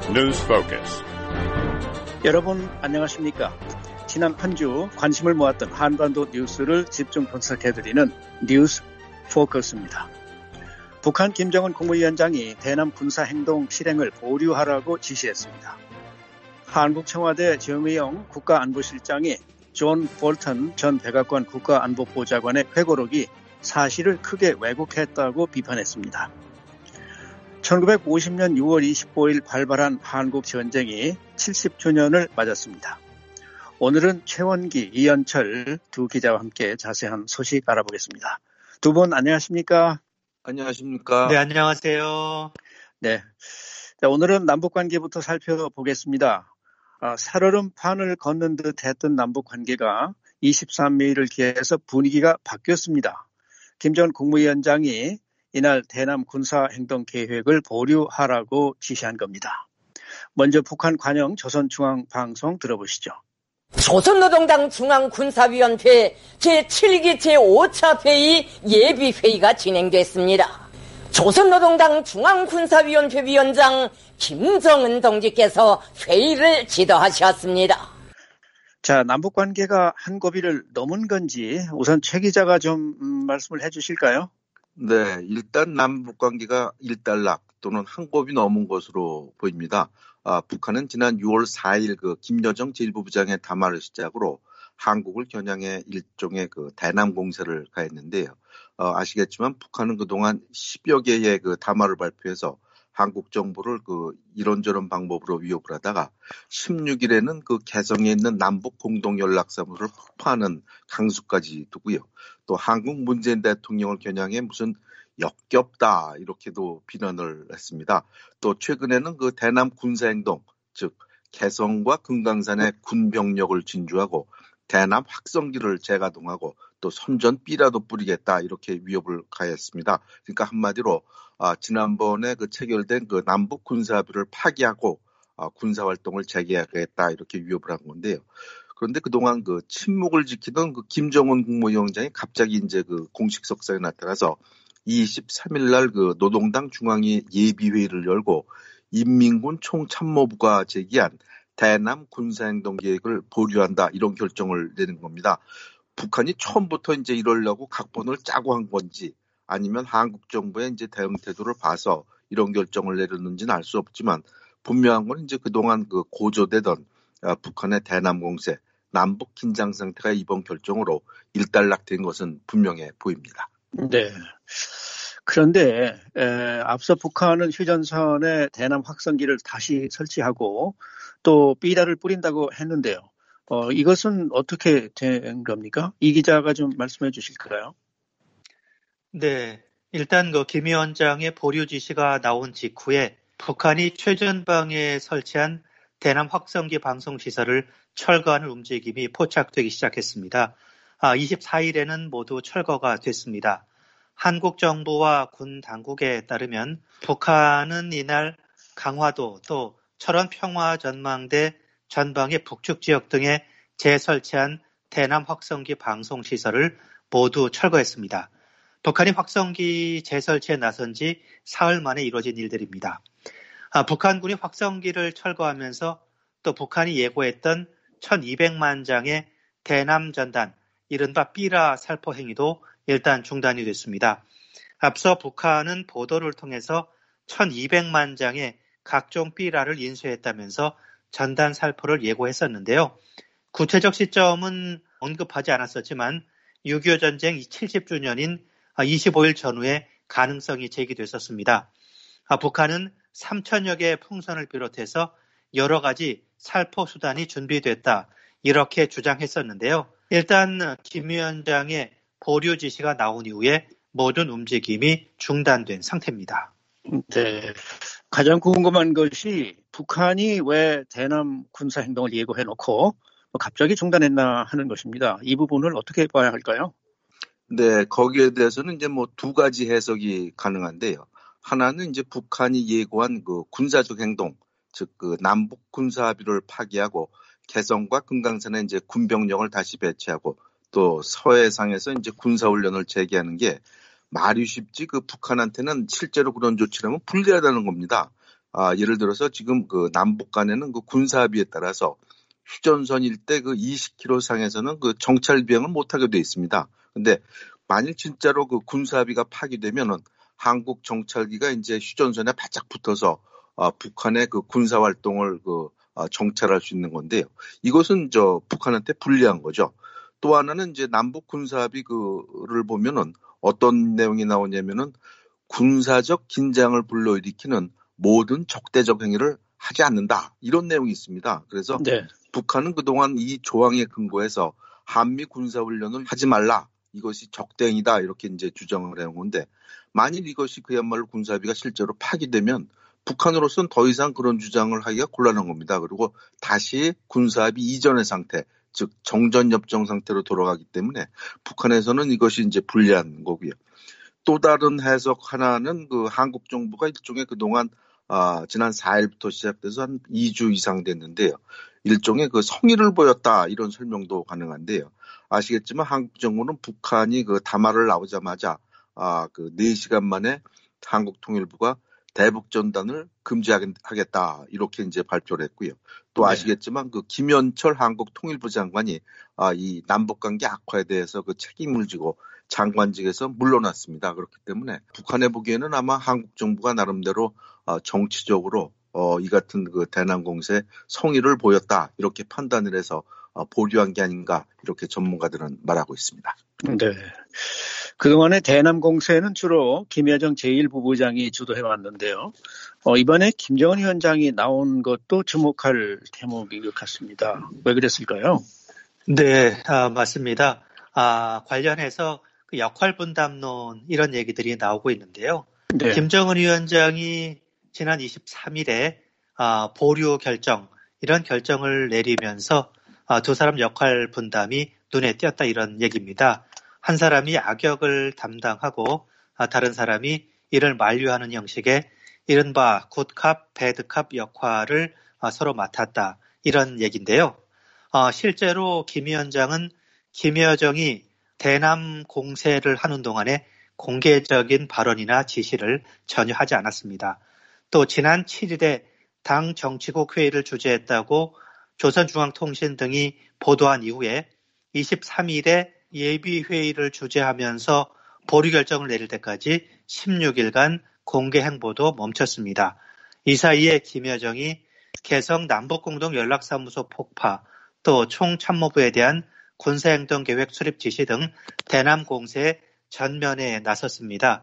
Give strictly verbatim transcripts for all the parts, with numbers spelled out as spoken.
News Focus. 여러분 안녕하십니까? 지난 한 주 관심을 모았던 한반도 뉴스를 집중 분석해드리는 뉴스 포커스입니다. 북한 김정은 국무위원장이 대남 군사행동 실행을 보류하라고 지시했습니다. 한국 청와대 정의용 국가안보실장이 존 볼턴 전 백악관 국가안보보좌관의 회고록이 사실을 크게 왜곡했다고 비판했습니다. 천구백오십 년 유월 이십오일 발발한 한국 전쟁이 칠십 주년을 맞았습니다. 오늘은 최원기, 이현철 두 기자와 함께 자세한 소식 알아보겠습니다. 두 분 안녕하십니까? 안녕하십니까? 네, 안녕하세요. 네, 자, 오늘은 남북관계부터 살펴보겠습니다. 아, 살얼음판을 걷는 듯 했던 남북관계가 이십삼 일을 기해서 분위기가 바뀌었습니다. 김정은 국무위원장이 이날 대남 군사행동 계획을 보류하라고 지시한 겁니다. 먼저 북한 관영 조선중앙방송 들어보시죠. 조선노동당 중앙군사위원회 제칠 기 제오 차 회의 예비회의가 진행됐습니다. 조선노동당 중앙군사위원회 위원장 김정은 동지께서 회의를 지도하셨습니다. 자, 남북관계가 한 고비를 넘은 건지 우선 최 기자가 좀 음, 말씀을 해 주실까요? 네, 일단 남북관계가 일단락 또는 한 곱이 넘은 것으로 보입니다. 아, 북한은 지난 유월 사일 그 김여정 제일 부부장의 담화를 시작으로 한국을 겨냥해 일종의 그 대남 공세를 가했는데요. 어, 아시겠지만 북한은 그동안 십여 개의 그 담화를 발표해서 한국 정부를 그 이런저런 방법으로 위협을 하다가 십육 일에는 그 개성에 있는 남북 공동 연락사무소를 폭파하는 강수까지 두고요. 또 한국 문재인 대통령을 겨냥해 무슨 역겹다 이렇게도 비난을 했습니다. 또 최근에는 그 대남 군사행동, 즉 개성과 금강산에 군병력을 진주하고 대남 확성기를 재가동하고 또 선전 B라도 뿌리겠다 이렇게 위협을 가했습니다. 그러니까 한마디로 아, 지난번에 그 체결된 그 남북 군사합의를 파기하고 아, 군사 활동을 재개하겠다 이렇게 위협을 한 건데요. 그런데 그동안 그 침묵을 지키던 그 김정은 국무위원장이 갑자기 이제 그 공식 석상에 나타나서 이십삼 일 날 그 노동당 중앙위 예비회의를 열고 인민군 총참모부가 제기한 대남 군사행동 계획을 보류한다 이런 결정을 내는 겁니다. 북한이 처음부터 이제 이러려고 각본을 짜고 한 건지 아니면 한국 정부의 이제 대응 태도를 봐서 이런 결정을 내렸는지는 알 수 없지만 분명한 건 이제 그동안 그 고조되던 북한의 대남 공세, 남북 긴장 상태가 이번 결정으로 일단락된 것은 분명해 보입니다. 네. 그런데 에, 앞서 북한은 휴전선에 대남 확성기를 다시 설치하고 또 B라를 뿌린다고 했는데요. 어, 이것은 어떻게 된 겁니까? 이 기자가 좀 말씀해 주실까요? 네, 일단 그 김 위원장의 보류 지시가 나온 직후에 북한이 최전방에 설치한 대남 확성기 방송 시설을 철거하는 움직임이 포착되기 시작했습니다. 아, 이십사 일에는 모두 철거가 됐습니다. 한국 정부와 군 당국에 따르면 북한은 이날 강화도 또 철원 평화전망대 전방의 북측 지역 등에 재설치한 대남 확성기 방송 시설을 모두 철거했습니다. 북한이 확성기 재설치에 나선 지 사흘 만에 이루어진 일들입니다. 아, 북한군이 확성기를 철거하면서 또 북한이 예고했던 천이백만 장의 대남 전단, 이른바 B라 살포 행위도 일단 중단이 됐습니다. 앞서 북한은 보도를 통해서 천이백만 장의 각종 B라를 인수했다면서 전단 살포를 예고했었는데요. 구체적 시점은 언급하지 않았었지만 육이오 전쟁 칠십 주년인 이십오 일 전후에 가능성이 제기됐었습니다. 북한은 삼천여 개의 풍선을 비롯해서 여러 가지 살포 수단이 준비됐다 이렇게 주장했었는데요. 일단 김 위원장의 보류 지시가 나온 이후에 모든 움직임이 중단된 상태입니다. 네, 가장 궁금한 것이 북한이 왜 대남 군사 행동을 예고해놓고 갑자기 중단했나 하는 것입니다. 이 부분을 어떻게 봐야 할까요? 네, 거기에 대해서는 이제 뭐 두 가지 해석이 가능한데요. 하나는 이제 북한이 예고한 그 군사적 행동, 즉 그 남북 군사 합의를 파기하고 개성과 금강산에 이제 군병력을 다시 배치하고 또 서해상에서 이제 군사훈련을 재개하는 게 말이 쉽지 그 북한한테는 실제로 그런 조치라면 불리하다는 겁니다. 아, 예를 들어서 지금 그 남북 간에는 그 군사합의에 따라서 휴전선 일대 그 이십 킬로미터 상에서는 그 정찰 비행을 못하게 돼 있습니다. 근데 만일 진짜로 그 군사합의가 파기되면은 한국 정찰기가 이제 휴전선에 바짝 붙어서 아, 북한의 그 군사 활동을 그 아, 정찰할 수 있는 건데요. 이것은 저 북한한테 불리한 거죠. 또 하나는 이제 남북 군사합의 그를 보면은 어떤 내용이 나오냐면은 군사적 긴장을 불러일으키는 모든 적대적 행위를 하지 않는다. 이런 내용이 있습니다. 그래서 네. 북한은 그동안 이 조항에 근거해서 한미 군사훈련을 하지 말라. 이것이 적대행위다. 이렇게 이제 주장을 해온 건데 만일 이것이 그야말로 군사합의가 실제로 파기되면 북한으로서는 더 이상 그런 주장을 하기가 곤란한 겁니다. 그리고 다시 군사합의 이전의 상태, 즉 정전협정 상태로 돌아가기 때문에 북한에서는 이것이 이제 불리한 거고요. 또 다른 해석 하나는 그 한국 정부가 일종의 그동안 아, 지난 사 일부터 시작돼서 한 이 주 이상 됐는데요. 일종의 그 성의를 보였다 이런 설명도 가능한데요. 아시겠지만 한국 정부는 북한이 그 담화를 나오자마자 아, 그 네 시간 만에 한국통일부가 대북전단을 금지하겠다 이렇게 이제 발표를 했고요. 또 아시겠지만 그 김현철 한국통일부 장관이 아, 이 남북관계 악화에 대해서 그 책임을 지고 장관직에서 물러났습니다. 그렇기 때문에 북한에 보기에는 아마 한국 정부가 나름대로 어, 정치적으로 어, 이 같은 그 대남 공세에 성의를 보였다 이렇게 판단을 해서 어, 보류한 게 아닌가 이렇게 전문가들은 말하고 있습니다. 네. 그동안의 대남 공세는 주로 김여정 제일 부부장이 주도해왔는데요. 어, 이번에 김정은 위원장이 나온 것도 주목할 대목인 것 같습니다. 왜 그랬을까요? 네, 아, 맞습니다. 아, 관련해서 그 역할 분담론 이런 얘기들이 나오고 있는데요. 네. 김정은 위원장이 지난 이십삼 일에 아, 보류 결정 이런 결정을 내리면서 아, 두 사람 역할 분담이 눈에 띄었다 이런 얘기입니다. 한 사람이 악역을 담당하고 아, 다른 사람이 이를 만류하는 형식의 이른바 굿캅, 배드캅 역할을 아, 서로 맡았다 이런 얘기인데요. 아, 실제로 김 위원장은 김여정이 대남 공세를 하는 동안에 공개적인 발언이나 지시를 전혀 하지 않았습니다. 또 지난 칠 일에 당 정치국 회의를 주재했다고 조선중앙통신 등이 보도한 이후에 이십삼 일에 예비회의를 주재하면서 보류 결정을 내릴 때까지 십육 일간 공개 행보도 멈췄습니다. 이 사이에 김여정이 개성 남북공동연락사무소 폭파, 또 총참모부에 대한 군사행동계획 수립 지시 등 대남 공세에 전면에 나섰습니다.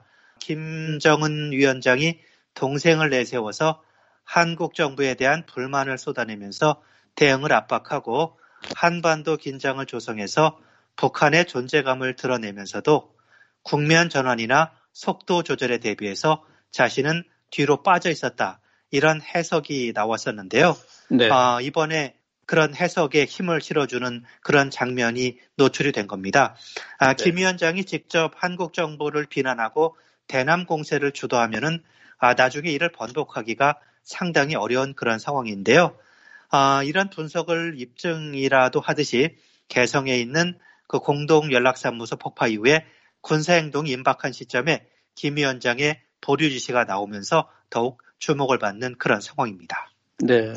김정은 위원장이 동생을 내세워서 한국 정부에 대한 불만을 쏟아내면서 대응을 압박하고 한반도 긴장을 조성해서 북한의 존재감을 드러내면서도 국면 전환이나 속도 조절에 대비해서 자신은 뒤로 빠져 있었다. 이런 해석이 나왔었는데요. 네. 아, 이번에 그런 해석에 힘을 실어주는 그런 장면이 노출이 된 겁니다. 아, 네. 김 위원장이 직접 한국 정부를 비난하고 대남 공세를 주도하면은 아, 나중에 이를 번복하기가 상당히 어려운 그런 상황인데요. 아, 이런 분석을 입증이라도 하듯이 개성에 있는 그 공동연락사무소 폭파 이후에 군사행동이 임박한 시점에 김 위원장의 보류 지시가 나오면서 더욱 주목을 받는 그런 상황입니다. 네.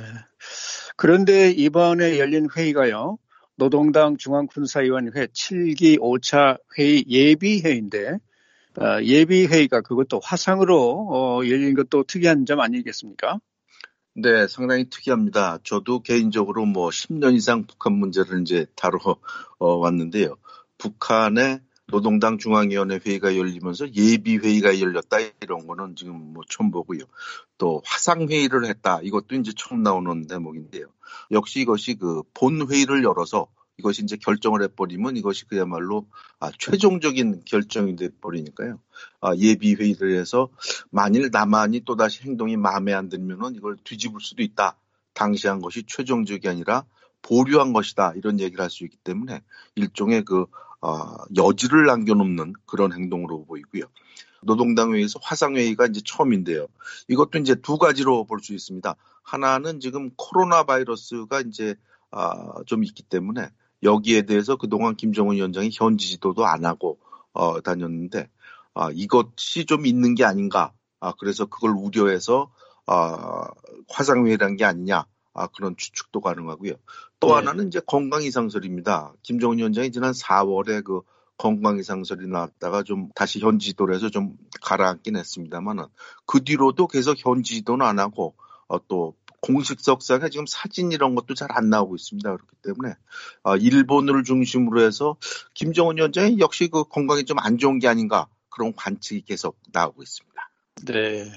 그런데 이번에 열린 회의가요. 노동당 중앙군사위원회 칠 기 오 차 회의 예비회의인데 어, 예비회의가 그것도 화상으로 어, 열린 것도 특이한 점 아니겠습니까? 네, 상당히 특이합니다. 저도 개인적으로 뭐 십 년 이상 북한 문제를 이제 다뤄 어, 왔는데요. 북한의 노동당 중앙위원회 회의가 열리면서 예비회의가 열렸다 이런 거는 지금 뭐 처음 보고요. 또 화상회의를 했다 이것도 이제 처음 나오는 대목인데요. 역시 이것이 그 본회의를 열어서 이것이 이제 결정을 해버리면 이것이 그야말로 아, 최종적인 결정이 돼버리니까요. 아, 예비회의를 해서 만일 남한이 또다시 행동이 마음에 안 들면은 이걸 뒤집을 수도 있다. 당시 한 것이 최종적이 아니라 보류한 것이다. 이런 얘기를 할 수 있기 때문에 일종의 그 어, 여지를 남겨놓는 그런 행동으로 보이고요. 노동당 회의에서 화상회의가 이제 처음인데요. 이것도 이제 두 가지로 볼 수 있습니다. 하나는 지금 코로나 바이러스가 이제 아, 좀 있기 때문에 여기에 대해서 그동안 김정은 위원장이 현지 지도도 안 하고 어, 다녔는데 아, 이것이 좀 있는 게 아닌가. 아, 그래서 그걸 우려해서 아, 화상회의란 게 아니냐. 아, 그런 추측도 가능하고요. 또 네. 하나는 이제 건강 이상설입니다. 김정은 위원장이 지난 사월에 그 건강 이상설이 나왔다가 좀 다시 현지 지도를 해서 좀 가라앉긴 했습니다만은 그 뒤로도 계속 현지 지도는 안 하고 어, 또 공식석상에 지금 사진 이런 것도 잘 안 나오고 있습니다. 그렇기 때문에 어, 일본을 중심으로 해서 김정은 위원장이 역시 그 건강이 좀 안 좋은 게 아닌가 그런 관측이 계속 나오고 있습니다. 네.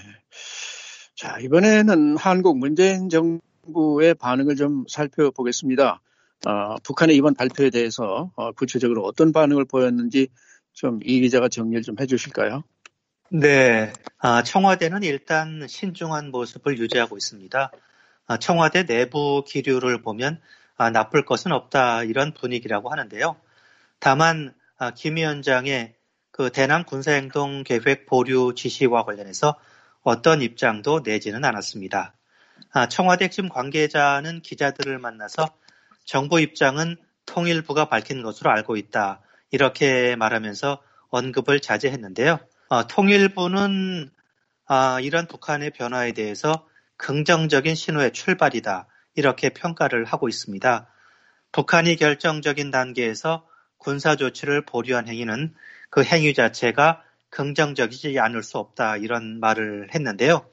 자, 이번에는 한국 문재인 정부의 반응을 좀 살펴보겠습니다. 어, 북한의 이번 발표에 대해서 어, 구체적으로 어떤 반응을 보였는지 좀 이 기자가 정리를 좀 해주실까요? 네, 아, 청와대는 일단 신중한 모습을 유지하고 있습니다. 아, 청와대 내부 기류를 보면 아, 나쁠 것은 없다 이런 분위기라고 하는데요. 다만 아, 김 위원장의 그 대남 군사행동 계획 보류 지시와 관련해서 어떤 입장도 내지는 않았습니다. 아, 청와대 핵심 관계자는 기자들을 만나서 정부 입장은 통일부가 밝힌 것으로 알고 있다. 이렇게 말하면서 언급을 자제했는데요. 어, 통일부는 아, 이런 북한의 변화에 대해서 긍정적인 신호의 출발이다. 이렇게 평가를 하고 있습니다. 북한이 결정적인 단계에서 군사조치를 보류한 행위는 그 행위 자체가 긍정적이지 않을 수 없다. 이런 말을 했는데요.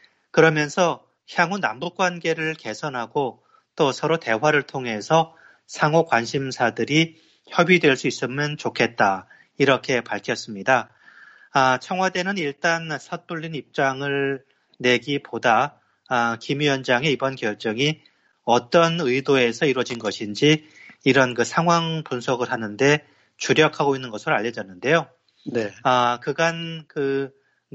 그러면서 향후 남북관계를 개선하고 또 서로 대화를 통해서 상호 관심사들이 협의될 수 있으면 좋겠다. 이렇게 밝혔습니다. 아, 청와대는 일단 섣불린 입장을 내기보다 아, 김 위원장의 이번 결정이 어떤 의도에서 이루어진 것인지 이런 그 상황 분석을 하는데 주력하고 있는 것으로 알려졌는데요. 네. 아, 그간 그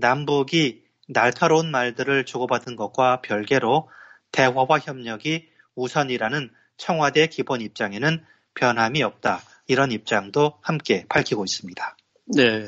남북이 날카로운 말들을 주고받은 것과 별개로 대화와 협력이 우선이라는 청와대의 기본 입장에는 변함이 없다. 이런 입장도 함께 밝히고 있습니다. 네.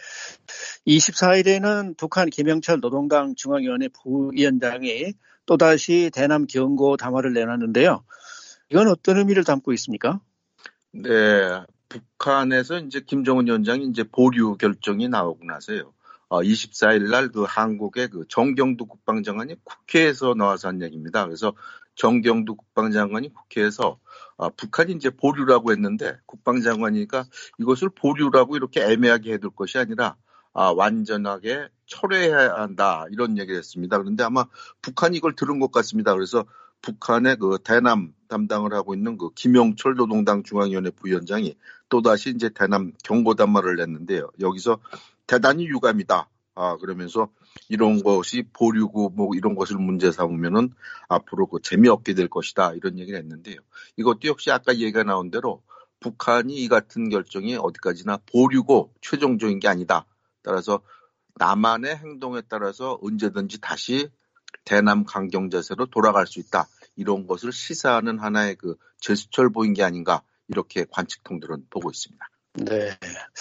이십사 일에는 북한 김영철 노동당 중앙위원회 부위원장이 또다시 대남 경고 담화를 내놨는데요. 이건 어떤 의미를 담고 있습니까? 네. 북한에서 이제 김정은 위원장이 이제 보류 결정이 나오고 나서요. 어, 이십사 일 날 그 한국의 그 정경두 국방장관이 국회에서 나와서 한 얘기입니다. 그래서 정경두 국방장관이 국회에서 아, 북한이 이제 보류라고 했는데 국방장관이니까 이것을 보류라고 이렇게 애매하게 해둘 것이 아니라 아, 완전하게 철회해야 한다 이런 얘기를 했습니다. 그런데 아마 북한이 이걸 들은 것 같습니다. 그래서 북한의 그 대남 담당을 하고 있는 그 김영철 노동당 중앙위원회 부위원장이 또다시 이제 대남 경고 담화를 냈는데요. 여기서 대단히 유감이다. 아, 그러면서 이런 것이 보류고 뭐 이런 것을 문제 삼으면은 앞으로 그 재미없게 될 것이다. 이런 얘기를 했는데요. 이것도 역시 아까 얘기가 나온 대로 북한이 이 같은 결정이 어디까지나 보류고 최종적인 게 아니다. 따라서 남한의 행동에 따라서 언제든지 다시 대남 강경 자세로 돌아갈 수 있다. 이런 것을 시사하는 하나의 그 제스처를 보인 게 아닌가. 이렇게 관측통들은 보고 있습니다. 네.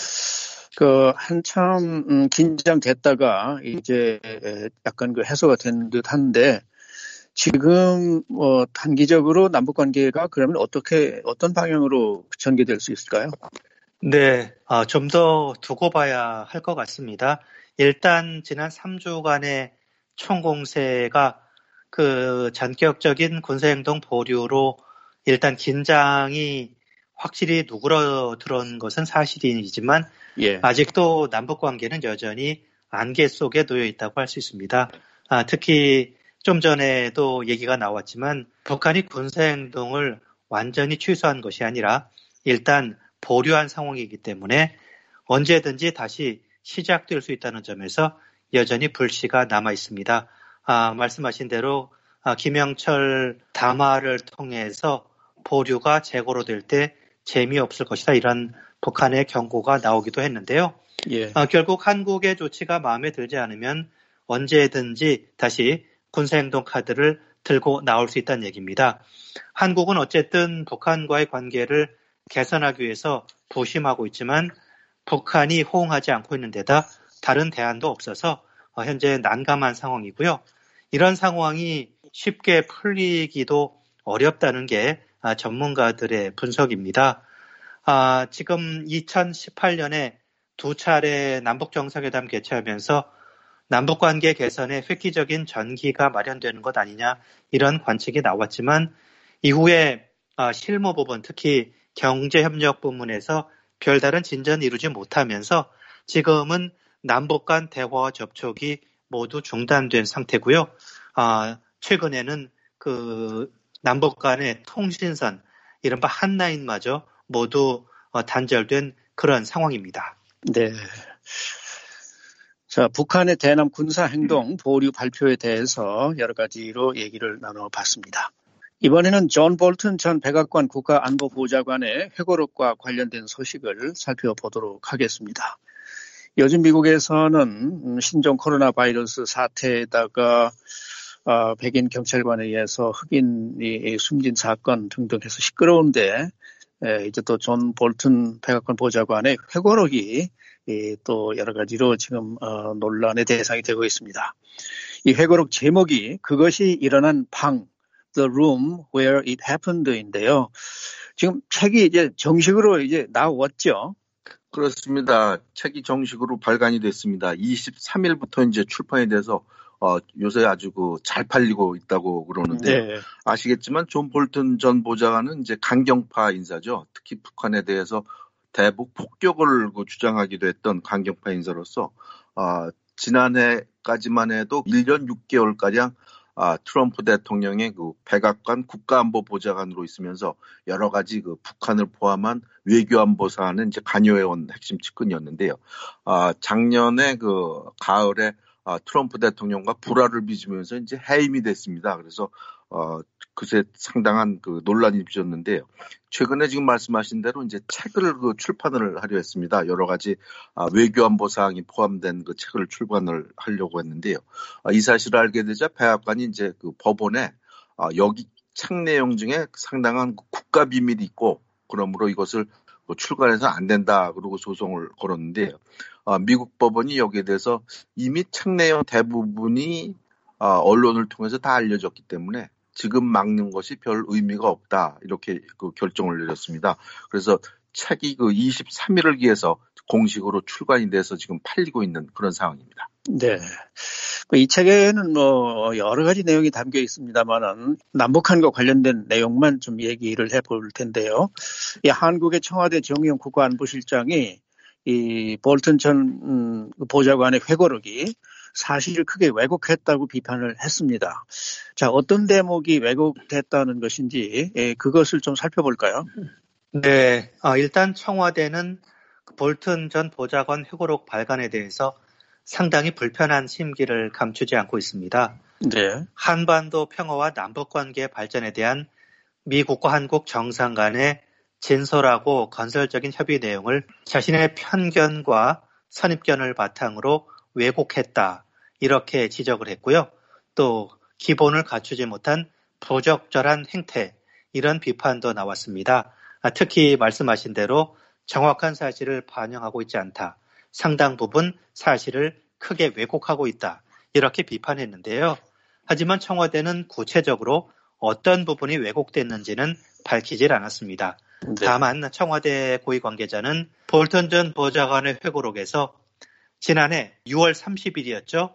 그 한참 음, 긴장됐다가 이제 약간 그 해소가 된 듯한데 지금 뭐 단기적으로 남북 관계가 그러면 어떻게 어떤 방향으로 전개될 수 있을까요? 네, 아, 좀 더 두고 봐야 할 것 같습니다. 일단 지난 삼 주간의 총공세가 그 전격적인 군사행동 보류로 일단 긴장이 확실히 누그러들은 것은 사실이지만 예. 아직도 남북관계는 여전히 안개 속에 놓여 있다고 할 수 있습니다. 아, 특히 좀 전에도 얘기가 나왔지만 북한이 군사행동을 완전히 취소한 것이 아니라 일단 보류한 상황이기 때문에 언제든지 다시 시작될 수 있다는 점에서 여전히 불씨가 남아 있습니다. 아, 말씀하신 대로 아, 김영철 담화를 통해서 보류가 재고로 될 때 재미없을 것이다. 이런 북한의 경고가 나오기도 했는데요. 예. 아, 결국 한국의 조치가 마음에 들지 않으면 언제든지 다시 군사행동 카드를 들고 나올 수 있다는 얘기입니다. 한국은 어쨌든 북한과의 관계를 개선하기 위해서 부심하고 있지만 북한이 호응하지 않고 있는 데다 다른 대안도 없어서 현재 난감한 상황이고요. 이런 상황이 쉽게 풀리기도 어렵다는 게 전문가들의 분석입니다. 아, 지금 이천십팔 년에 두 차례 남북정상회담 개최하면서 남북관계 개선에 획기적인 전기가 마련되는 것 아니냐 이런 관측이 나왔지만 이후에 실무 부분 특히 경제협력 부문에서 별다른 진전이 이루지 못하면서 지금은 남북 간 대화와 접촉이 모두 중단된 상태고요. 아, 최근에는 그 남북 간의 통신선 이른바 한라인마저 모두 단절된 그런 상황입니다. 네. 자, 북한의 대남 군사행동 보류 발표에 대해서 여러 가지로 얘기를 나눠봤습니다. 이번에는 존 볼튼 전 백악관 국가안보보좌관의 회고록과 관련된 소식을 살펴보도록 하겠습니다. 요즘 미국에서는 신종 코로나 바이러스 사태에다가 백인 경찰관에 의해서 흑인이 숨진 사건 등등 해서 시끄러운데 이제 또 존 볼튼 백악관 보좌관의 회고록이 또 여러 가지로 지금 논란의 대상이 되고 있습니다. 이 회고록 제목이 그것이 일어난 방 The Room Where It Happened인데요. 지금 책이 이제 정식으로 이제 나왔죠. 그렇습니다. 책이 정식으로 발간이 됐습니다. 이십삼 일부터 이제 출판이 돼서 어, 요새 아주 그 잘 팔리고 있다고 그러는데 네. 아시겠지만 존 볼튼 전 보좌관은 이제 강경파 인사죠. 특히 북한에 대해서 대북 폭격을 그 주장하기도 했던 강경파 인사로서 어, 지난해까지만 해도 일 년 육 개월가량 아, 트럼프 대통령의 그 백악관 국가안보보좌관으로 있으면서 여러 가지 그 북한을 포함한 외교안보 사안은 이제 관여해온 핵심 측근이었는데요. 아, 작년에 그 가을에 아, 트럼프 대통령과 불화를 빚으면서 이제 해임이 됐습니다. 그래서 어, 그새 상당한 그 논란이 빚었는데요. 최근에 지금 말씀하신 대로 이제 책을 그 출판을 하려 했습니다. 여러 가지 아, 외교안보 사항이 포함된 그 책을 출판을 하려고 했는데요. 아, 이 사실을 알게 되자 백악관이 이제 그 법원에 아, 여기 책 내용 중에 상당한 국가 비밀이 있고 그러므로 이것을 뭐 출간해서 안 된다 그러고 소송을 걸었는데요. 아, 미국 법원이 여기에 대해서 이미 책 내용 대부분이 아, 언론을 통해서 다 알려졌기 때문에 지금 막는 것이 별 의미가 없다 이렇게 그 결정을 내렸습니다. 그래서 책이 그 이십삼 일을 기해서 공식으로 출간이 돼서 지금 팔리고 있는 그런 상황입니다. 네, 이 책에는 뭐 여러 가지 내용이 담겨 있습니다만은 남북한과 관련된 내용만 좀 얘기를 해볼 텐데요. 이 한국의 청와대 정의용 국가안보실장이 이 볼튼 전 음, 보좌관의 회고록이 사실을 크게 왜곡했다고 비판을 했습니다. 자, 어떤 대목이 왜곡됐다는 것인지 예, 그것을 좀 살펴볼까요? 네, 아, 일단 청와대는 볼튼 전 보좌관 회고록 발간에 대해서 상당히 불편한 심기를 감추지 않고 있습니다. 네. 한반도 평화와 남북관계 발전에 대한 미국과 한국 정상 간의 진솔하고 건설적인 협의 내용을 자신의 편견과 선입견을 바탕으로 왜곡했다. 이렇게 지적을 했고요. 또 기본을 갖추지 못한 부적절한 행태 이런 비판도 나왔습니다. 특히 말씀하신 대로 정확한 사실을 반영하고 있지 않다. 상당 부분 사실을 크게 왜곡하고 있다. 이렇게 비판했는데요. 하지만 청와대는 구체적으로 어떤 부분이 왜곡됐는지는 밝히질 않았습니다. 네. 다만 청와대 고위 관계자는 볼튼 전 보좌관의 회고록에서 지난해 유월 삼십일이었죠.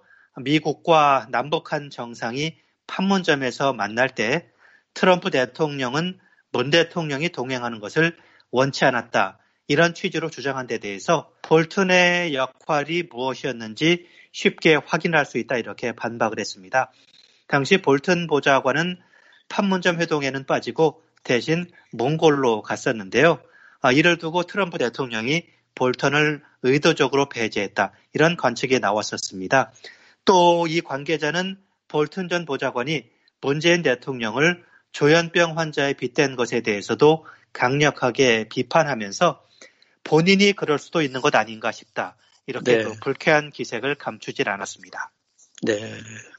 미국과 남북한 정상이 판문점에서 만날 때 트럼프 대통령은 문 대통령이 동행하는 것을 원치 않았다. 이런 취지로 주장한 데 대해서 볼튼의 역할이 무엇이었는지 쉽게 확인할 수 있다. 이렇게 반박을 했습니다. 당시 볼튼 보좌관은 판문점 회동에는 빠지고 대신 몽골로 갔었는데요. 이를 두고 트럼프 대통령이 볼턴을 의도적으로 배제했다. 이런 관측이 나왔었습니다. 또 이 관계자는 볼튼 전 보좌관이 문재인 대통령을 조현병 환자에 빗댄 것에 대해서도 강력하게 비판하면서 본인이 그럴 수도 있는 것 아닌가 싶다. 이렇게 네. 불쾌한 기색을 감추질 않았습니다. 네.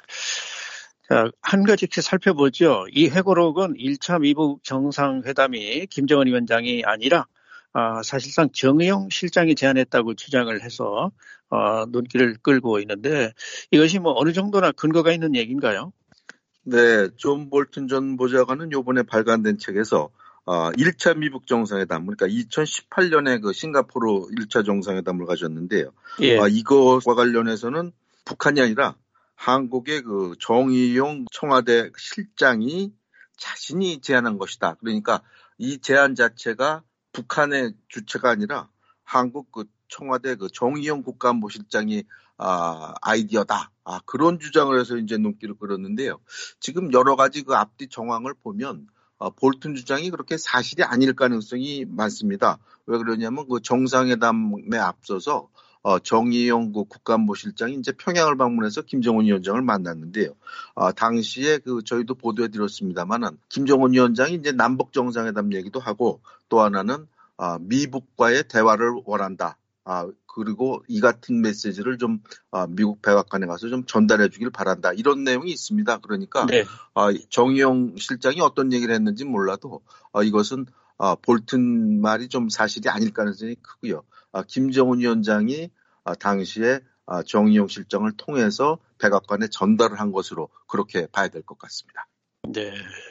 자, 한 가지씩 살펴보죠. 이 회고록은 일 차 미북 정상회담이 김정은 위원장이 아니라 아, 사실상 정의용 실장이 제안했다고 주장을 해서 어, 눈길을 끌고 있는데 이것이 뭐 어느 정도나 근거가 있는 얘기인가요? 네, 존 볼튼 전 보좌관은 이번에 발간된 책에서 어, 일 차 미북 정상회담, 그러니까 이천십팔 년에 그 싱가포르 일 차 정상회담을 가졌는데요. 예. 어, 이것과 관련해서는 북한이 아니라 한국의 그 정의용 청와대 실장이 자신이 제안한 것이다. 그러니까 이 제안 자체가 북한의 주체가 아니라 한국 그 청와대 그 정의용 국가안보실장이 아, 아이디어다. 아, 그런 주장을 해서 이제 눈길을 끌었는데요. 지금 여러 가지 그 앞뒤 정황을 보면 어, 볼튼 주장이 그렇게 사실이 아닐 가능성이 많습니다. 왜 그러냐면 그 정상회담에 앞서서 어, 정의용 그 국가안보실장이 이제 평양을 방문해서 김정은 위원장을 만났는데요. 어, 당시에 그 저희도 보도해 드렸습니다만은 김정은 위원장이 이제 남북 정상회담 얘기도 하고 또 하나는 어, 미북과의 대화를 원한다. 아, 그리고 이 같은 메시지를 좀 아, 미국 백악관에 가서 좀 전달해 주길 바란다. 이런 내용이 있습니다. 그러니까 네. 아, 정의용 실장이 어떤 얘기를 했는지 몰라도 아, 이것은 아, 볼튼 말이 좀 사실이 아닐 가능성이 크고요. 아, 김정은 위원장이 아, 당시에 아, 정의용 실장을 통해서 백악관에 전달을 한 것으로 그렇게 봐야 될 것 같습니다. 네.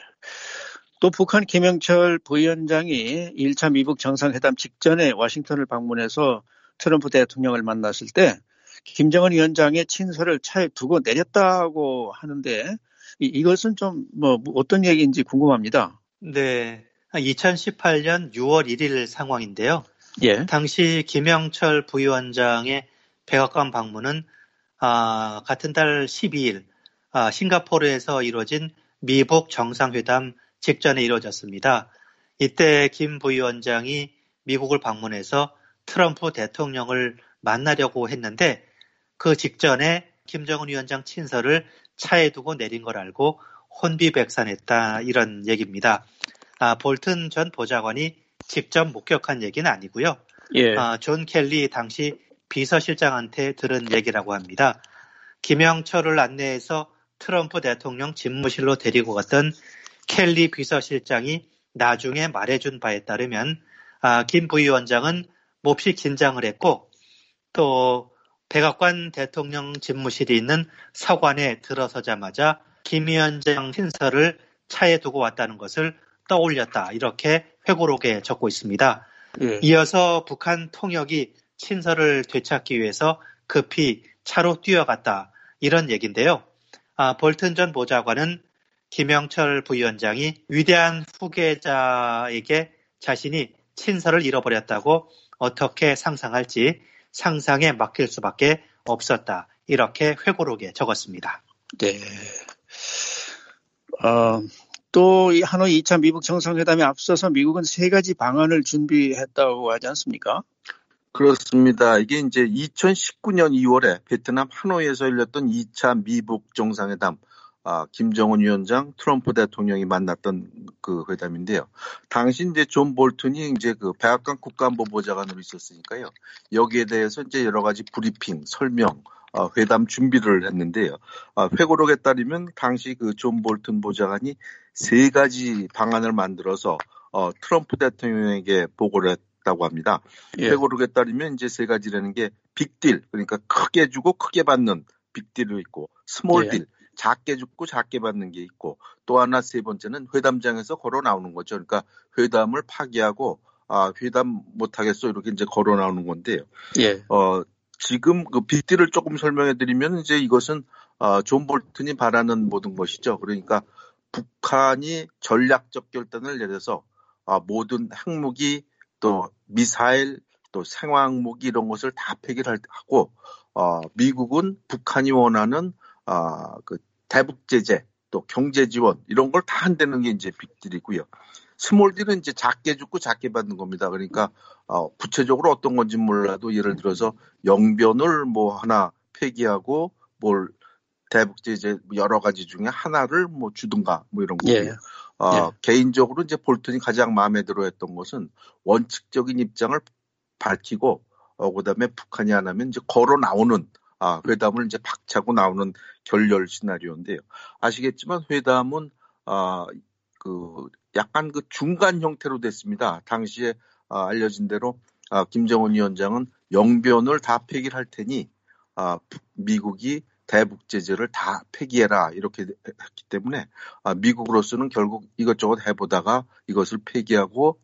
또 북한 김영철 부위원장이 일 차 미북 정상회담 직전에 워싱턴을 방문해서 트럼프 대통령을 만났을 때 김정은 위원장의 친서를 차에 두고 내렸다고 하는데 이, 이것은 좀 뭐 어떤 얘기인지 궁금합니다. 네, 이천십팔 년 유월 일일 상황인데요. 예. 당시 김영철 부위원장의 백악관 방문은 아, 같은 달 십이일 아, 싱가포르에서 이루어진 미북 정상회담 직전에 이루어졌습니다. 이때 김 부위원장이 미국을 방문해서 트럼프 대통령을 만나려고 했는데 그 직전에 김정은 위원장 친서를 차에 두고 내린 걸 알고 혼비백산했다 이런 얘기입니다. 아, 볼튼 전 보좌관이 직접 목격한 얘기는 아니고요. 예. 아, 존 켈리 당시 비서실장한테 들은 얘기라고 합니다. 김영철을 안내해서 트럼프 대통령 집무실로 데리고 갔던 켈리 비서실장이 나중에 말해준 바에 따르면 아, 김 부위원장은 몹시 긴장을 했고 또 백악관 대통령 집무실이 있는 서관에 들어서자마자 김 위원장 친서를 차에 두고 왔다는 것을 떠올렸다. 이렇게 회고록에 적고 있습니다. 예. 이어서 북한 통역이 친서를 되찾기 위해서 급히 차로 뛰어갔다. 이런 얘기인데요. 아, 볼튼 전 보좌관은 김영철 부위원장이 위대한 후계자에게 자신이 친서를 잃어버렸다고 어떻게 상상할지 상상에 맡길 수밖에 없었다. 이렇게 회고록에 적었습니다. 네. 어, 또 이 하노이 이 차 미북 정상회담에 앞서서 미국은 세 가지 방안을 준비했다고 하지 않습니까? 그렇습니다. 이게 이제 이천십구 년 이월에 베트남 하노이에서 열렸던 이 차 미북 정상회담, 아, 김정은 위원장, 트럼프 대통령이 만났던 그 회담인데요. 당시 이제 존 볼튼이 이제 그 백악관 국가안보보좌관으로 있었으니까요. 여기에 대해서 이제 여러 가지 브리핑, 설명, 어, 회담 준비를 했는데요. 어, 회고록에 따르면 당시 그 존 볼튼 보좌관이 세 가지 방안을 만들어서 어, 트럼프 대통령에게 보고를 했다고 합니다. 예. 회고록에 따르면 이제 세 가지라는 게 빅딜, 그러니까 크게 주고 크게 받는 빅딜도 있고, 스몰딜, 예. 작게 주고 작게 받는 게 있고, 또 하나 세 번째는 회담장에서 걸어 나오는 거죠. 그러니까 회담을 파기하고 아, 회담 못하겠어 이렇게 이제 걸어 나오는 건데요. 예. 어, 지금 그 빅딜을 조금 설명해 드리면 이제 이것은 어, 존 볼튼이 바라는 모든 것이죠. 그러니까 북한이 전략적 결단을 내려서 아, 모든 핵무기 또 미사일 또 생화학무기 이런 것을 다 폐기를 하고 어, 미국은 북한이 원하는 어, 그 대북 제재 또 경제 지원 이런 걸 다 한다는 게 이제 빅딜이고요. 스몰딜은 이제 작게 주고 작게 받는 겁니다. 그러니까 어, 구체적으로 어떤 건지 몰라도 예를 들어서 영변을 뭐 하나 폐기하고 뭘 대북 제재 여러 가지 중에 하나를 뭐 주든가 뭐 이런 거고요. 예. 어, 예. 개인적으로 이제 볼튼이 가장 마음에 들어했던 것은 원칙적인 입장을 밝히고 어, 그다음에 북한이 안 하면 이제 걸어 나오는 아, 회담을 이제 박차고 나오는 결렬 시나리오인데요. 아시겠지만 회담은 아, 그 약간 그 중간 형태로 됐습니다. 당시에 아, 알려진 대로 아, 김정은 위원장은 영변을 다 폐기를 할 테니 아, 미국이 대북 제재를 다 폐기해라 이렇게 했기 때문에 아, 미국으로서는 결국 이것저것 해보다가 이것을 폐기하고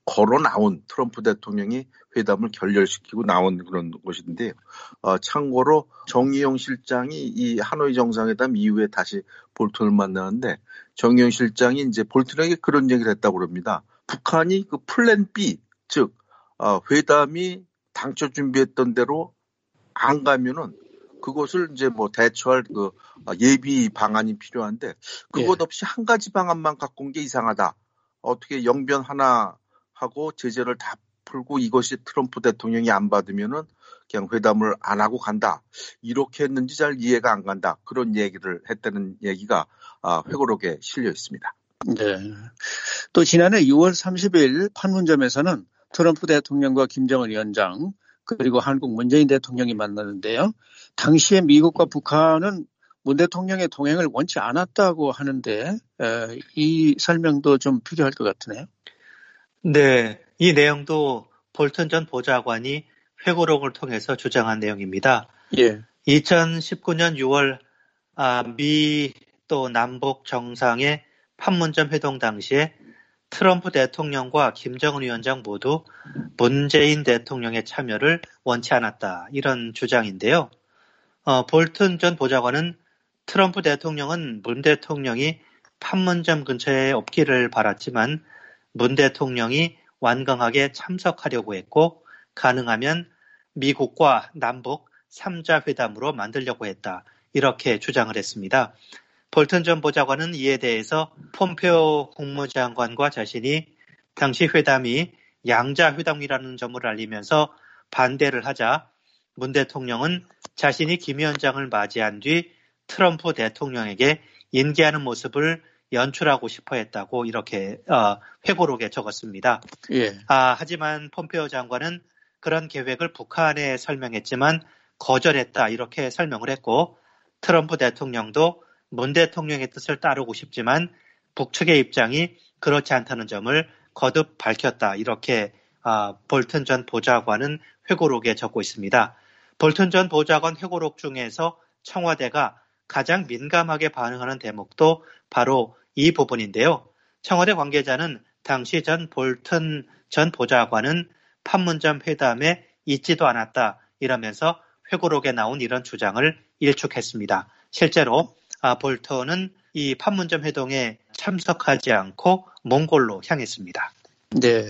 걸어 나온 트럼프 대통령이 회담을 결렬시키고 나온 그런 것인데요. 어, 참고로 정의용 실장이 이 하노이 정상회담 이후에 다시 볼턴을 만나는데 정의용 실장이 이제 볼턴에게 그런 얘기를 했다고 그럽니다. 북한이 그 플랜 B, 즉 어, 회담이 당초 준비했던 대로 안 가면은 그것을 이제 뭐 대처할 그 예비 방안이 필요한데 그것 없이 한 가지 방안만 갖고 온 게 이상하다. 어떻게 영변 하나 하고 제재를 다 풀고 이것이 트럼프 대통령이 안 받으면은 그냥 회담을 안 하고 간다. 이렇게 했는지 잘 이해가 안 간다. 그런 얘기를 했다는 얘기가 회고록에 실려 있습니다. 네. 또 지난해 유월 삼십일 판문점에서는 트럼프 대통령과 김정은 위원장 그리고 한국 문재인 대통령이 만나는데요. 당시에 미국과 북한은 문 대통령의 동행을 원치 않았다고 하는데 에, 이 설명도 좀 필요할 것 같으네요. 네, 이 내용도 볼턴 전 보좌관이 회고록을 통해서 주장한 내용입니다. 예. 이천십구 년 유월 아, 미 또 남북 정상의 판문점 회동 당시에 트럼프 대통령과 김정은 위원장 모두 문재인 대통령의 참여를 원치 않았다. 이런 주장인데요. 어, 볼턴 전 보좌관은 트럼프 대통령은 문 대통령이 판문점 근처에 없기를 바랐지만 문 대통령이 완강하게 참석하려고 했고 가능하면 미국과 남북 삼 자 회담으로 만들려고 했다. 이렇게 주장을 했습니다. 볼턴 전 보좌관은 이에 대해서 폼페오 국무장관과 자신이 당시 회담이 양자 회담이라는 점을 알리면서 반대를 하자 문 대통령은 자신이 김 위원장을 맞이한 뒤 트럼프 대통령에게 인계하는 모습을 연출하고 싶어 했다고 이렇게 어, 회고록에 적었습니다. 예. 아, 하지만 폼페오 장관은 그런 계획을 북한에 설명했지만 거절했다 이렇게 설명을 했고 트럼프 대통령도 문 대통령의 뜻을 따르고 싶지만 북측의 입장이 그렇지 않다는 점을 거듭 밝혔다. 이렇게 아, 볼턴 전 보좌관은 회고록에 적고 있습니다. 볼턴 전 보좌관 회고록 중에서 청와대가 가장 민감하게 반응하는 대목도 바로 이 부분인데요. 청와대 관계자는 당시 전 볼턴 전 보좌관은 판문점 회담에 있지도 않았다. 이러면서 회고록에 나온 이런 주장을 일축했습니다. 실제로 아, 볼턴은 이 판문점 회동에 참석하지 않고 몽골로 향했습니다. 네.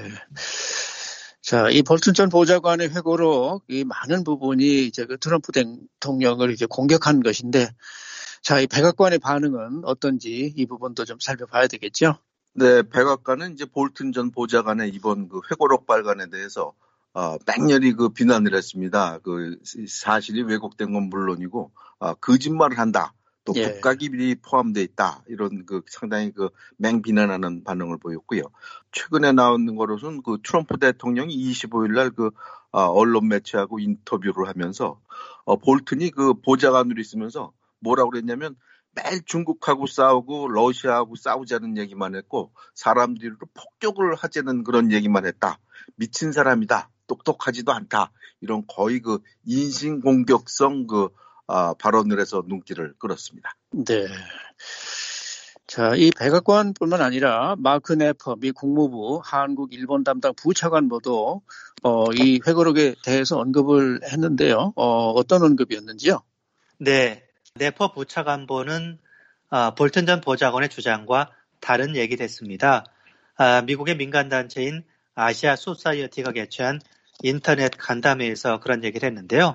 자, 이 볼턴 전 보좌관의 회고록, 이 많은 부분이 이제 그 트럼프 대통령을 이제 공격한 것인데, 자, 이 백악관의 반응은 어떤지 이 부분도 좀 살펴봐야 되겠죠? 네, 백악관은 이제 볼턴 전 보좌관의 이번 그 회고록 발간에 대해서 어, 맹렬히 그 비난을 했습니다. 그 사실이 왜곡된 건 물론이고 어, 거짓말을 한다. 또 예. 국가기밀이 포함되어 있다. 이런 그 상당히 그 맹비난하는 반응을 보였고요. 최근에 나오는 거로는 그 트럼프 대통령이 이십오 일 날 그 어, 언론 매체하고 인터뷰를 하면서 어, 볼턴이 그 보좌관으로 있으면서 뭐라고 그랬냐면 매일 중국하고 싸우고 러시아하고 싸우자는 얘기만 했고 사람들로 폭격을 하자는 그런 얘기만 했다. 미친 사람이다. 똑똑하지도 않다. 이런 거의 그 인신공격성 그 아, 발언을 해서 눈길을 끌었습니다. 네. 자, 이 백악관뿐만 아니라 마크 네퍼 미 국무부 한국 일본 담당 부차관 모두 어, 이 회고록에 대해서 언급을 했는데요. 어, 어떤 언급이었는지요? 네, 네퍼 부차관보는 아, 볼턴 전 보좌관의 주장과 다른 얘기를 했습니다. 아, 미국의 민간단체인 아시아 소사이어티가 개최한 인터넷 간담회에서 그런 얘기를 했는데요.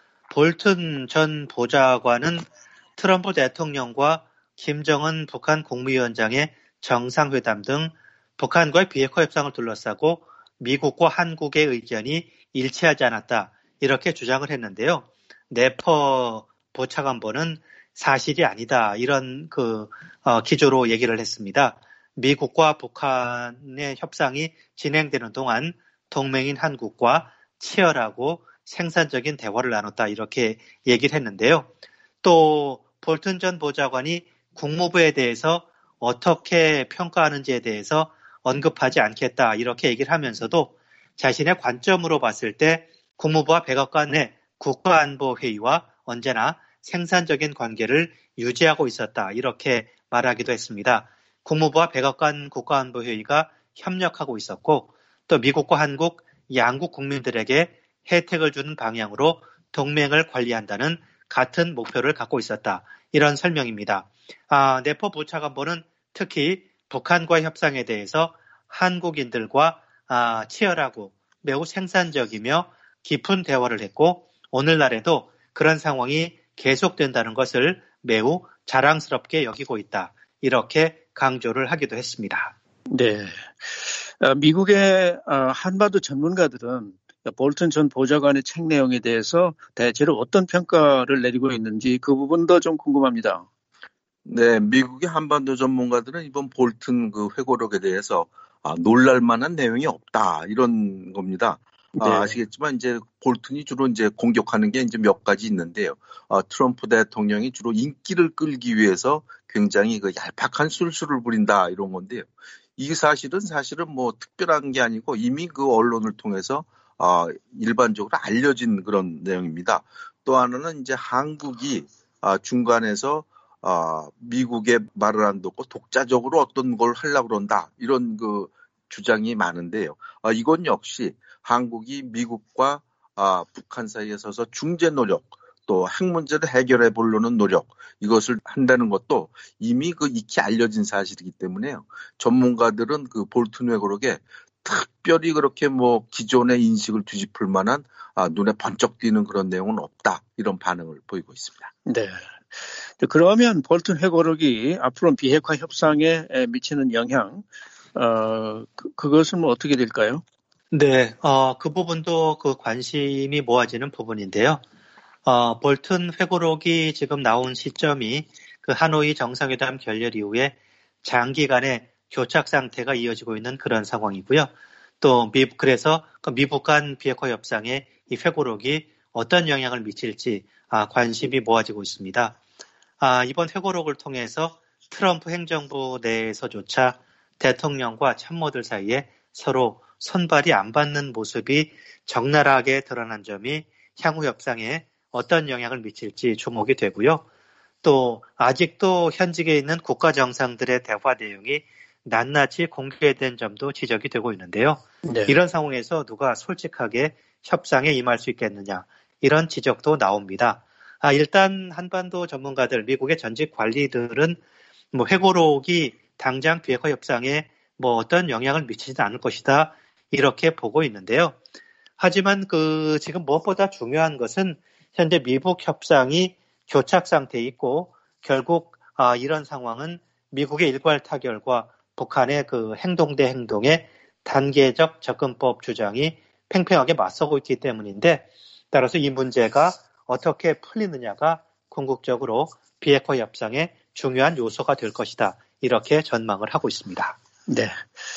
볼턴 전 보좌관은 트럼프 대통령과 김정은 북한 국무위원장의 정상회담 등 북한과의 비핵화 협상을 둘러싸고 미국과 한국의 의견이 일치하지 않았다. 이렇게 주장을 했는데요. 네퍼 보차관보는 사실이 아니다. 이런 그 어, 기조로 얘기를 했습니다. 미국과 북한의 협상이 진행되는 동안 동맹인 한국과 치열하고 생산적인 대화를 나눴다. 이렇게 얘기를 했는데요. 또 볼턴 전 보좌관이 국무부에 대해서 어떻게 평가하는지에 대해서 언급하지 않겠다. 이렇게 얘기를 하면서도 자신의 관점으로 봤을 때 국무부와 백악관 내 국가안보회의와 언제나 생산적인 관계를 유지하고 있었다. 이렇게 말하기도 했습니다. 국무부와 백악관 국가안보회의가 협력하고 있었고 또 미국과 한국 양국 국민들에게 혜택을 주는 방향으로 동맹을 관리한다는 같은 목표를 갖고 있었다. 이런 설명입니다. 아, 네포 부차관보는 특히 북한과 협상에 대해서 한국인들과 아, 치열하고 매우 생산적이며 깊은 대화를 했고 오늘날에도 그런 상황이 계속된다는 것을 매우 자랑스럽게 여기고 있다. 이렇게 강조를 하기도 했습니다. 네. 미국의 한반도 전문가들은 볼튼 전 보좌관의 책 내용에 대해서 대체로 어떤 평가를 내리고 있는지 그 부분도 좀 궁금합니다. 네, 미국의 한반도 전문가들은 이번 볼튼 그 회고록에 대해서 아, 놀랄만한 내용이 없다 이런 겁니다. 네. 아, 아시겠지만 이제 볼튼이 주로 이제 공격하는 게 이제 몇 가지 있는데요. 아, 트럼프 대통령이 주로 인기를 끌기 위해서 굉장히 그 얄팍한 술수를 부린다 이런 건데요. 이 사실은 사실은 뭐 특별한 게 아니고 이미 그 언론을 통해서 아, 일반적으로 알려진 그런 내용입니다. 또 하나는 이제 한국이 아, 중간에서 아, 미국의 말을 안 듣고 독자적으로 어떤 걸 하려고 그런다. 이런 그 주장이 많은데요. 아, 이건 역시 한국이 미국과 아, 북한 사이에 서서 중재 노력, 또 핵 문제를 해결해 보려는 노력, 이것을 한다는 것도 이미 그 익히 알려진 사실이기 때문에요. 전문가들은 그 볼튼 회고록에 특별히 그렇게 뭐 기존의 인식을 뒤집을 만한 아, 눈에 번쩍 띄는 그런 내용은 없다. 이런 반응을 보이고 있습니다. 네. 그러면 볼튼 회고록이 앞으로 비핵화 협상에 미치는 영향, 어, 그, 그것은 뭐 어떻게 될까요? 네, 어, 그 부분도 그 관심이 모아지는 부분인데요. 어, 볼튼 회고록이 지금 나온 시점이 그 하노이 정상회담 결렬 이후에 장기간의 교착 상태가 이어지고 있는 그런 상황이고요. 또 미국, 그래서 그 미국 간 비핵화 협상에 이 회고록이 어떤 영향을 미칠지 아, 관심이 모아지고 있습니다. 아, 이번 회고록을 통해서 트럼프 행정부 내에서조차 대통령과 참모들 사이에 서로 손발이 안 받는 모습이 적나라하게 드러난 점이 향후 협상에 어떤 영향을 미칠지 주목이 되고요. 또 아직도 현직에 있는 국가 정상들의 대화 내용이 낱낱이 공개된 점도 지적이 되고 있는데요. 네. 이런 상황에서 누가 솔직하게 협상에 임할 수 있겠느냐 이런 지적도 나옵니다. 아, 일단 한반도 전문가들, 미국의 전직 관리들은 뭐 회고록이 당장 비핵화 협상에 뭐 어떤 영향을 미치지 않을 것이다 이렇게 보고 있는데요. 하지만 그 지금 무엇보다 중요한 것은 현재 미북 협상이 교착 상태에 있고 결국 아, 이런 상황은 미국의 일괄 타결과 북한의 그 행동 대 행동의 단계적 접근법 주장이 팽팽하게 맞서고 있기 때문인데 따라서 이 문제가 어떻게 풀리느냐가 궁극적으로 비핵화 협상의 중요한 요소가 될 것이다. 이렇게 전망을 하고 있습니다. 네.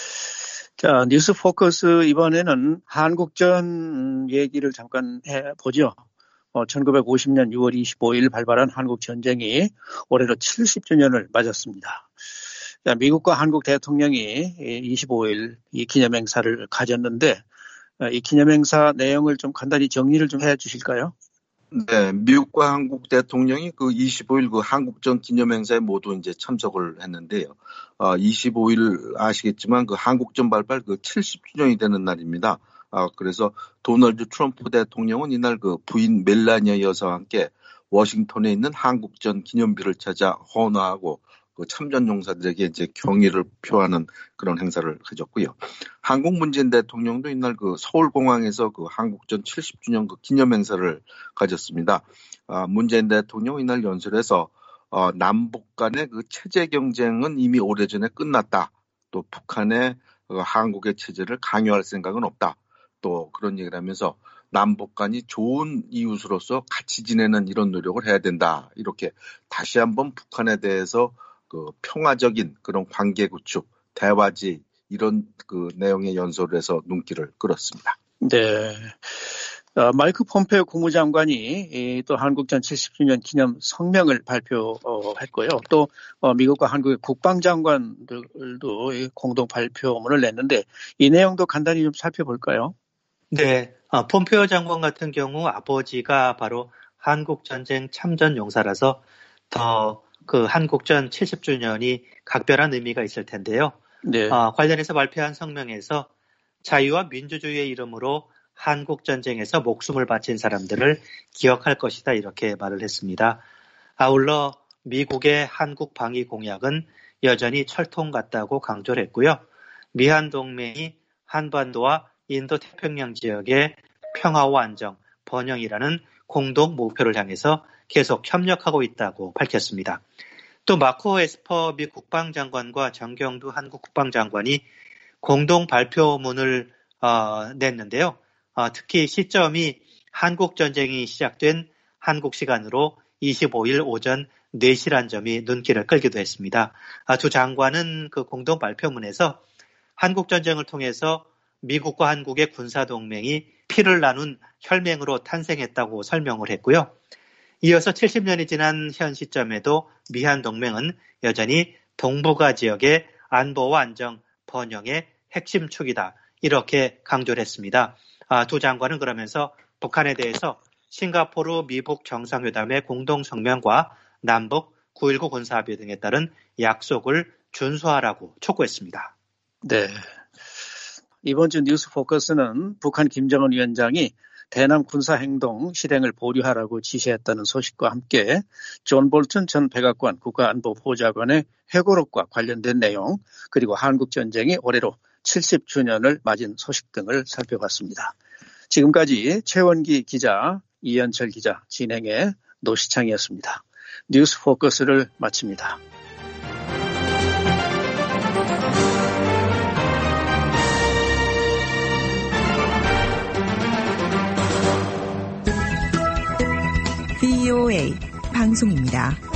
자, 뉴스 포커스 이번에는 한국전 얘기를 잠깐 해보죠. 어, 천구백오십 년 유월 이십오일 발발한 한국 전쟁이 올해로 칠십 주년을 맞았습니다. 자, 미국과 한국 대통령이 이십오일 이 기념행사를 가졌는데 이 기념행사 내용을 좀 간단히 정리를 좀 해 주실까요? 네, 미국과 한국 대통령이 그 이십오일 그 한국전 기념행사에 모두 이제 참석을 했는데요. 어, 이십오일 아시겠지만 그 한국전 발발 그 칠십 주년이 되는 날입니다. 아, 그래서 도널드 트럼프 대통령은 이날 그 부인 멜라니아 여사와 함께 워싱턴에 있는 한국전 기념비를 찾아 헌화하고 그 참전 용사들에게 이제 경의를 표하는 그런 행사를 가졌고요. 한국 문재인 대통령도 이날 그 서울공항에서 그 한국전 칠십 주년 그 기념 행사를 가졌습니다. 아, 문재인 대통령은 이날 연설에서 어, 남북 간의 그 체제 경쟁은 이미 오래전에 끝났다. 또 북한의 그 한국의 체제를 강요할 생각은 없다. 또 그런 얘기를 하면서 남북 간이 좋은 이웃으로서 같이 지내는 이런 노력을 해야 된다. 이렇게 다시 한번 북한에 대해서 그 평화적인 그런 관계 구축, 대화지 이런 그 내용의 연설을 해서 눈길을 끌었습니다. 네. 어, 마이크 폼페오 국무장관이 이, 또 한국전 칠십 주년 기념 성명을 발표했고요. 또 어, 미국과 한국의 국방장관들도 공동 발표문을 냈는데 이 내용도 간단히 좀 살펴볼까요? 네. 아, 폼페오 장관 같은 경우 아버지가 바로 한국전쟁 참전 용사라서 더 그 한국전 칠십 주년이 각별한 의미가 있을 텐데요. 네. 아, 관련해서 발표한 성명에서 자유와 민주주의의 이름으로 한국전쟁에서 목숨을 바친 사람들을 기억할 것이다 이렇게 말을 했습니다. 아울러 미국의 한국 방위 공약은 여전히 철통 같다고 강조를 했고요. 미한동맹이 한반도와 인도태평양 지역의 평화와 안정, 번영이라는 공동 목표를 향해서 계속 협력하고 있다고 밝혔습니다. 또 마코 에스퍼 미 국방장관과 정경두 한국 국방장관이 공동 발표문을 어, 냈는데요. 어, 특히 시점이 한국전쟁이 시작된 한국 시간으로 이십오일 오전 네 시란 점이 눈길을 끌기도 했습니다. 아, 두 장관은 그 공동 발표문에서 한국전쟁을 통해서 미국과 한국의 군사동맹이 피를 나눈 혈맹으로 탄생했다고 설명을 했고요. 이어서 칠십 년이 지난 현 시점에도 미한동맹은 여전히 동북아 지역의 안보와 안정, 번영의 핵심 축이다. 이렇게 강조를 했습니다. 아, 두 장관은 그러면서 북한에 대해서 싱가포르 미북 정상회담의 공동성명과 남북 구일구 군사합의 등에 따른 약속을 준수하라고 촉구했습니다. 네. 이번 주 뉴스 포커스는 북한 김정은 위원장이 대남 군사행동 실행을 보류하라고 지시했다는 소식과 함께 존 볼튼 전 백악관 국가안보보좌관의 회고록과 관련된 내용, 그리고 한국전쟁이 올해로 칠십 주년을 맞은 소식 등을 살펴봤습니다. 지금까지 최원기 기자, 이현철 기자 진행의 노시창이었습니다. 뉴스 포커스를 마칩니다. 브이오에이 방송입니다.